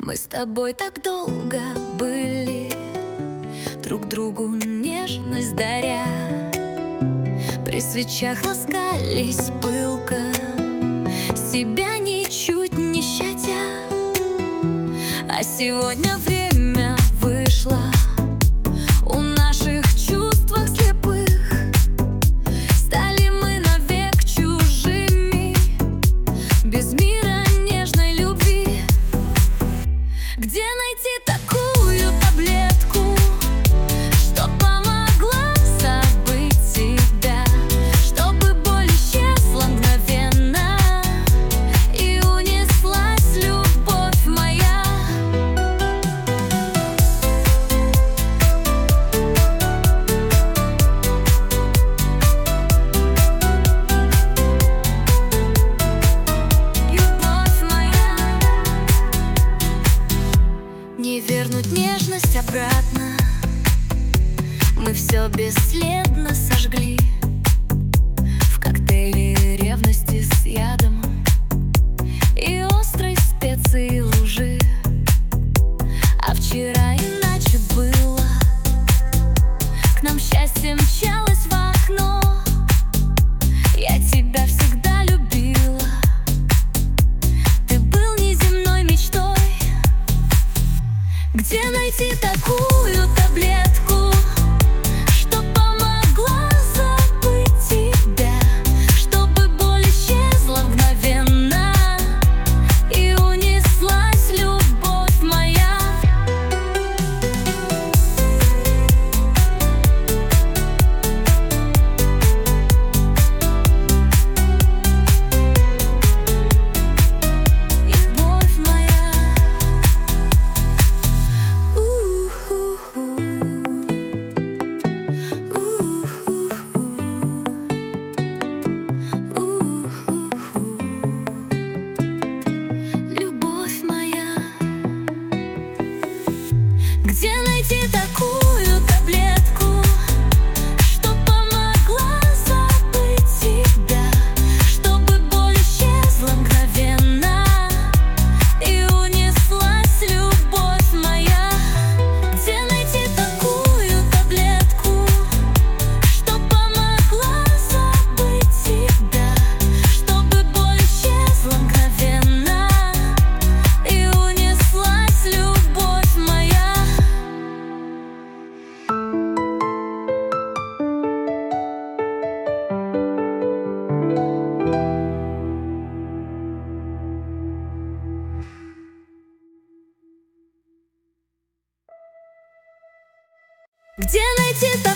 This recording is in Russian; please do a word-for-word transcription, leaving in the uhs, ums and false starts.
Мы с тобой так долго были, друг другу нежность даря, при свечах ласкались пылко, себя ничуть не щадя. А сегодня время вышло, у наших чувствах слепых стали мы навек чужими, без мира нежной любви. Где найти такую таблетку, что помогла забыть тебя, чтобы боль исчезла мгновенно и унеслась любовь моя? Любовь моя. Не вернуть нежность обратно, мы все бесследно сожгли в коктейле ревности с ядом и острой специей лжи. А вчера иначе было, к нам счастье мчалось в окно. Я тебя всегда любила, ты был неземной мечтой. Где найти такую таблетку, что помогла забыть тебя, чтобы боль исчезла мгновенно и унеслась любовь моя? Любовь моя. Любовь моя. Где найти такую таблетку, что помогла забыть тебя, чтобы боль исчезла мгновенно и унеслась любовь моя? Где найти такую таблетку, что помогла забыть тебя, чтобы боль исчезла мгновенно и унеслась любовь моя? Где найти